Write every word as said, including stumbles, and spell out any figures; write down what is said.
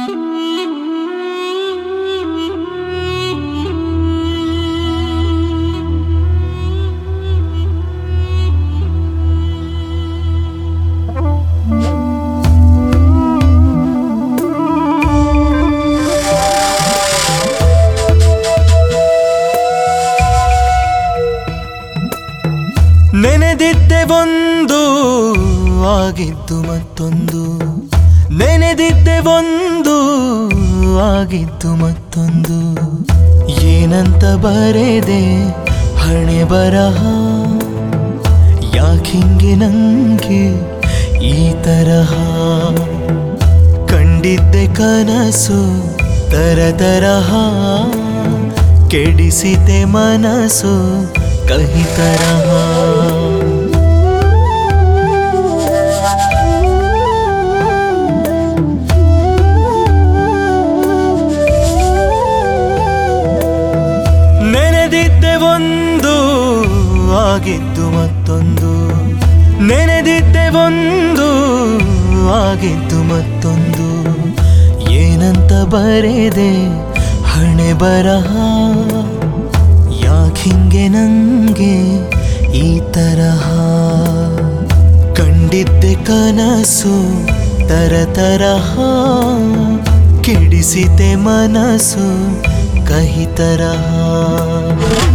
ನೆನೆದಿದ್ದೆ ಒಂದು ಆಗಿದ್ದು ಮತ್ತೊಂದು, ನೆನೆದಿದ್ದೆ ಒಂದು ಆಗಿದ್ದು ಮತ್ತೊಂದು. ಏನಂತ ಬರೆದೆ ಹಣೆ ಬರಹ, ಯಾಕಿಂಗೆ ನಂಗೆ ಈ ತರಹ. ಕಂಡಿದ್ದೆ ಕನಸು ತರ ತರಹ, ಕೆಡಿಸಿತೆ ಮನಸ್ಸು ಕಹಿ ತರಹ. ನೆನೆದಿದ್ದೆ ಒಂದು ಆಗಿದ್ದು ಮತ್ತೊಂದು, ನೆನೆದಿದ್ದೆ ಒಂದು ಆಗಿದ್ದು ಮತ್ತೊಂದು. ಏನಂತ ಬರೆದೆ ಹಣೆ ಬರಹ, ಯಾಕಿಂಗೆ ನಂಗೆ ಈ ತರಹ. ಕಂಡಿದ್ದೆ ಕನಸು ತರ ತರಹ, ಕೆಡಿಸಿತೆ ಮನಸ್ಸು ಕಹಿ ತರಹ.